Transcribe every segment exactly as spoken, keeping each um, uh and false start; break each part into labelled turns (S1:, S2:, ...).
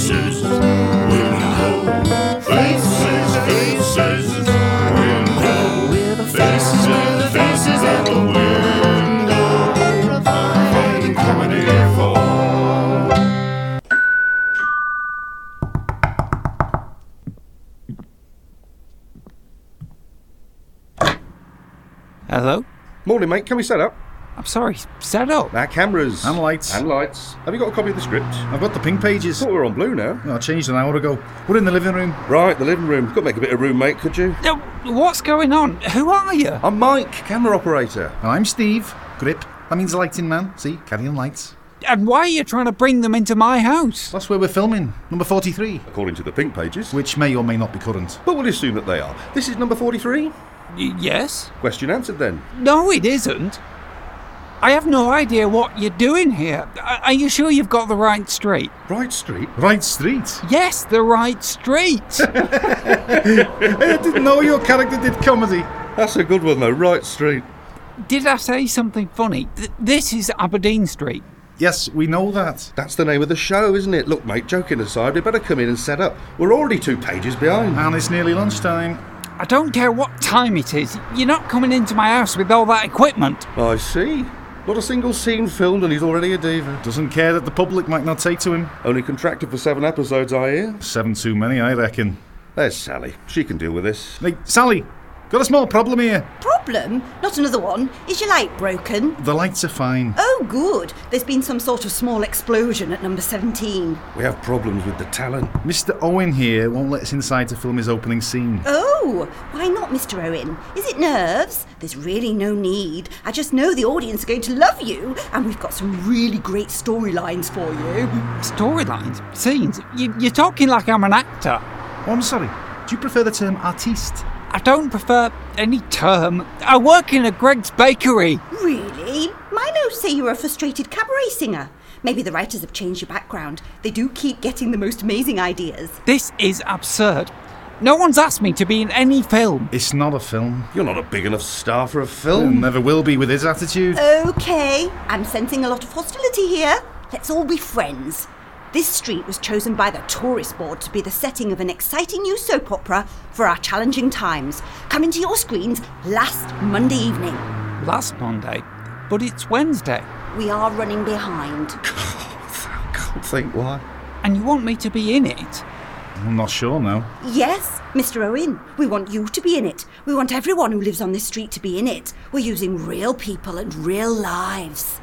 S1: faces, window, faces, faces, window, faces, with faces at the window, providing comedy for.
S2: Hello?
S3: Morning, mate. Can we set up?
S2: I'm sorry, set up?
S3: Our cameras.
S4: And lights.
S3: And lights. Have you got a copy of the script?
S4: I've got the pink pages.
S3: Thought we were on blue now.
S4: Oh, I changed an hour ago. We're in the living room.
S3: Right, the living room. Got to make a bit of room, mate, could you?
S2: No, what's going on? Who are you?
S3: I'm Mike, camera operator.
S4: And I'm Steve. Grip. That means lighting man. See? Carrying lights.
S2: And why are you trying to bring them into my house?
S4: That's where we're filming. Number forty-three.
S3: According to the pink pages.
S4: Which may or may not be current.
S3: But we'll assume that they are. This is number forty-three?
S2: Y- yes?
S3: Question answered then.
S2: No, it isn't. I have no idea what you're doing here. Are are you sure you've got the right street?
S3: Right street?
S4: Right street.
S2: Yes, the right street.
S4: I didn't know your character did comedy.
S3: That's a good one though, right street.
S2: Did I say something funny? Th- this is Aberdeen Street.
S4: Yes, we know that.
S3: That's the name of the show, isn't it? Look, mate, joking aside, we better come in and set up. We're already two pages behind.
S4: And it's nearly lunchtime.
S2: I don't care what time it is. You're not coming into my house with all that equipment.
S3: I see. Not a single scene filmed and he's already a diva.
S4: Doesn't care that the public might not take to him.
S3: Only contracted for seven episodes, I hear.
S4: Seven too many, I reckon.
S3: There's Sally. She can deal with this.
S4: Hey, Sally, got a small problem here.
S5: Problem? Not another one. Is your light broken?
S4: The lights are fine.
S5: Oh, good. There's been some sort of small explosion at number seventeen.
S3: We have problems with the talent.
S4: Mister Owen here won't let us inside to film his opening scene.
S5: Oh, why not, Mister Owen? Is it nerves? There's really no need. I just know the audience are going to love you, and we've got some really great storylines for you.
S2: Storylines? Scenes? You, you're talking like I'm an actor.
S4: Oh, I'm sorry. Do you prefer the term artiste?
S2: I don't prefer any term. I work in a Greg's Bakery.
S5: Really? My notes say you're a frustrated cabaret singer. Maybe the writers have changed your background. They do keep getting the most amazing ideas.
S2: This is absurd. No one's asked me to be in any film.
S4: It's not a film.
S3: You're not a big enough star for a
S4: Oh,
S3: film.
S4: never will be with his attitude.
S5: Okay, I'm sensing a lot of hostility here. Let's all be friends. This street was chosen by the Tourist Board to be the setting of an exciting new soap opera for our challenging times, coming to your screens last Monday evening.
S2: Last Monday, but it's Wednesday.
S5: We are running behind.
S3: I can't think why.
S2: And you want me to be in it?
S4: I'm not sure now.
S5: Yes, Mister Owen, we want you to be in it. We want everyone who lives on this street to be in it. We're using real people and real lives.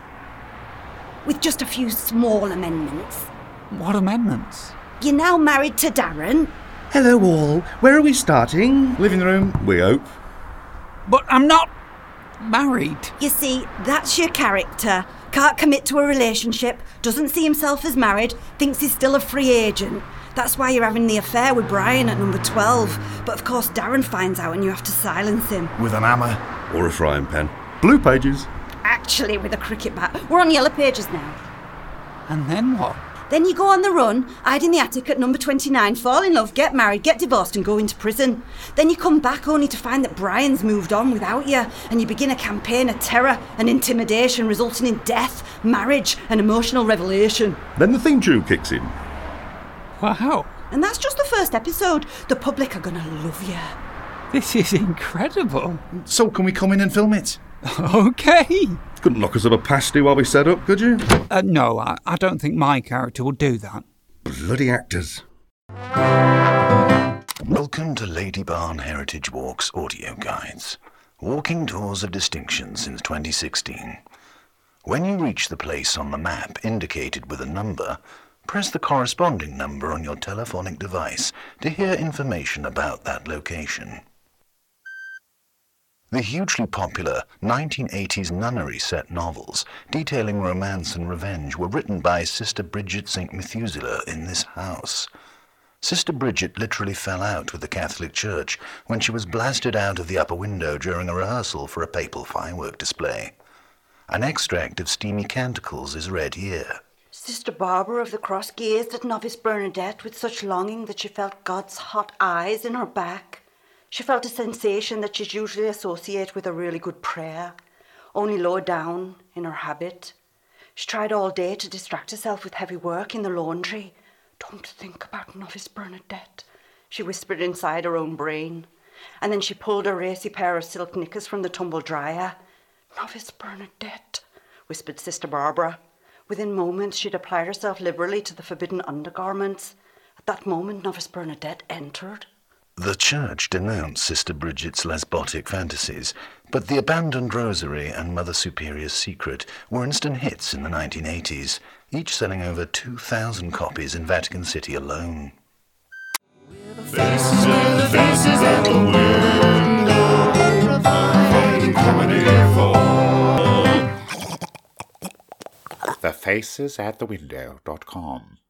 S5: With just a few small amendments.
S2: What amendments?
S5: You're now married to Darren.
S3: Hello all. Where are we starting?
S4: Living room.
S3: We hope.
S2: But I'm not married.
S5: You see, that's your character. Can't commit to a relationship, doesn't see himself as married, thinks he's still a free agent. That's why you're having the affair with Brian at number twelve. But of course Darren finds out and you have to silence him.
S4: With an hammer.
S3: Or a frying pan. Blue pages.
S5: Actually, with a cricket bat. We're on yellow pages now.
S2: And then what?
S5: Then you go on the run, hide in the attic at number twenty-nine, fall in love, get married, get divorced and go into prison. Then you come back only to find that Brian's moved on without you, and you begin a campaign of terror and intimidation resulting in death, marriage and emotional revelation.
S3: Then the theme tune kicks in.
S2: Wow,
S5: And that's just the first episode. The public are gonna love you.
S2: this is incredible.
S4: So can we come in and film it?
S2: Okay.
S3: Couldn't knock us up a pasty while we set up, could you?
S2: Uh, no, I, I don't think my character would do that.
S3: Bloody actors.
S6: Welcome to Lady Barn Heritage Walks audio guides. Walking tours of distinction since twenty sixteen. When you reach the place on the map indicated with a number, press the corresponding number on your telephonic device to hear information about that location. The hugely popular nineteen eighties nunnery set novels detailing romance and revenge were written by Sister Bridget Saint Methuselah in this house. Sister Bridget literally fell out with the Catholic Church when she was blasted out of the upper window during a rehearsal for a papal firework display. An extract of Steamy Canticles is read here.
S5: Sister Barbara of the Cross gazed at novice Bernadette with such longing that she felt God's hot eyes in her back. She felt a sensation that she'd usually associate with a really good prayer, only lower down in her habit. She tried all day to distract herself with heavy work in the laundry, Don't think about Novice Bernadette, she whispered inside her own brain. And then she pulled a racy pair of silk knickers from the tumble dryer. Novice Bernadette, whispered Sister Barbara. Within moments she'd applied herself liberally to the forbidden undergarments. At that moment Novice Bernadette entered.
S6: The church denounced Sister Bridget's lesbotic fantasies, but The Abandoned Rosary and Mother Superior's Secret were instant hits in the nineteen eighties, each selling over two thousand copies in Vatican City alone.
S1: Faces with the faces at the window, finding comedy for
S7: the faces at the window dot com